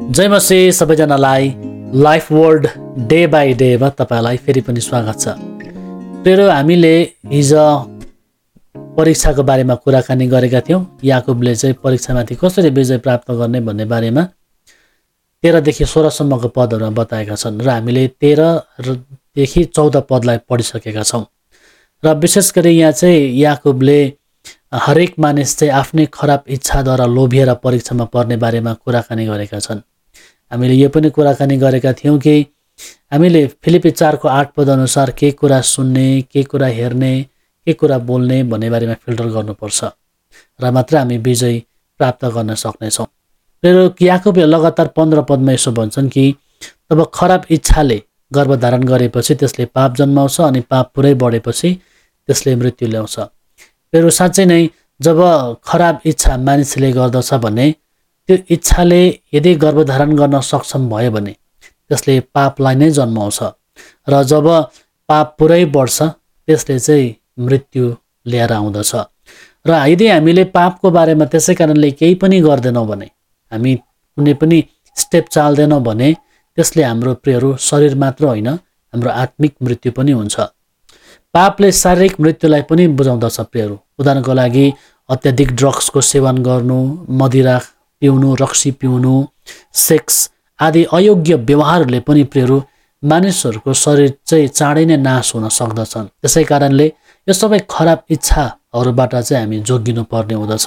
जय मसीह सबैजनालाई life world day by डेमा तपाईँलाई फेरि पनि स्वागत छ। प्रियहरू, हामीले हिजो परीक्षाको बारेमा कुराकानी गरेका थियौँ। याकुबले चाहिँ परीक्षामाथि कसरी विजय प्राप्त गर्ने भन्ने बारेमा 13 देखि 16 सम्मको पदहरूमा बताएका छन् र हामीले 13 देखि 14 पदलाई पढिसकेका छौँ। र विशेष गरी यहाँ चाहिँ याकुबले हरेक मानिस चाहिँ आफ्नै खराब इच्छाद्वारा लोभिएर परीक्षामा पर्ने बारेमा कुराकानी गरेका छन्। हामीले यो पनि कुराकानी गरेका थियौँ कि हामीले फिलिपी 4को 8 पद अनुसार के कुरा सुन्ने, के कुरा हेर्ने, के कुरा बोल्ने भन्ने बारेमा फिल्टर गर्नुपर्छ र मात्र हामी विजय प्राप्त गर्न सक्नेछौँ। र याकुबले लगातार 15 पदमा यसो भन्छन् कि तब खराब इच्छाले गर्भधारण गरेपछि त्यसले पाप जन्माउँछ अनि पाप पुरै बढेपछि त्यसले मृत्यु ल्याउँछ। फेरि साँच्चै नै जब खराब इच्छा मानिसले गर्दछ भने त्यो इच्छाले यदि गर्भधारण गर्न सक्षम भयो भने त्यसले पापलाई नै जन्माउँछ र जब पाप पुरै बढ्छ त्यसले चाहिँ मृत्यु ल्याएर आउँदछ। र यदि हामीले पापको बारेमा त्यसै कारणले केही पनि गर्दैनौँ भने, हामी कुनै पनि स्टेप चाल्दैनौँ भने त्यसले हाम्रो प्रियहरू शरीर मात्र होइन, हाम्रो आत्मिक मृत्यु पनि हुन्छ। पापले शारीरिक मृत्युलाई पनि बुझाउँदछ प्रियहरू। उदाहरणको लागि अत्याधिक ड्रग्सको सेवन गर्नु, मदिरा पिउनु, रक्सी पिउनु, सेक्स आदि अयोग्य व्यवहारहरूले पनि प्रियहरू मानिसहरूको शरीर चाहिँ चाँडै नै नाश हुन सक्दछन्। त्यसै कारणले यो सबै खराब इच्छाहरूबाट चाहिँ हामी जोगिनु पर्ने हुँदछ।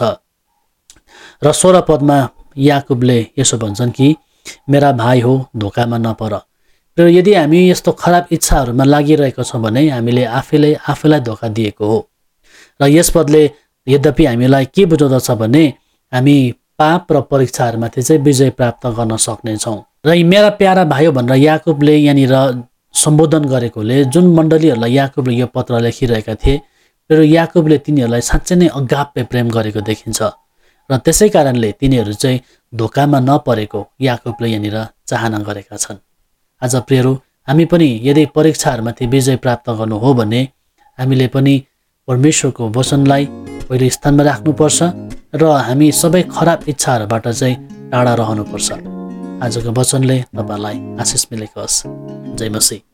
र 16 पदमा याकुबले यसो भन्छन् कि मेरा भाइ हो, धोकामा नपर। र यदि हामी यस्तो खराब इच्छाहरूमा लागिरहेको छौँ भने हामीले आफैलाई धोका दिएको हो। र यस पदले यद्यपि हामीलाई के बुझाउँदछ भने हामी पाप र परीक्षाहरूमाथि चाहिँ विजय प्राप्त गर्न सक्नेछौँ। र मेरा प्यारा भाइ भनेर याकुबले यहाँनिर सम्बोधन गरेकोले जुन मण्डलीहरूलाई याकुबले यो पत्र लेखिरहेका थिए, र याकुबले तिनीहरूलाई साँच्चै नै अगाप्य प्रेम गरेको देखिन्छ र त्यसै कारणले तिनीहरू चाहिँ धोकामा नपरेको याकुबले यहाँनिर चाहना गरेका छन्। आज प्रियहरू, हामी पनि यदि परीक्षाहरूमाथि विजय प्राप्त गर्नु हो भने हामीले पनि परमेश्वरको वचनलाई पहिले स्थानमा राख्नुपर्छ र हामी सबै खराब इच्छाहरूबाट चाहिँ टाढा रहनुपर्छ। आजको वचनले तपाईँलाई आशिष मिलेको होस्। जय मसीह।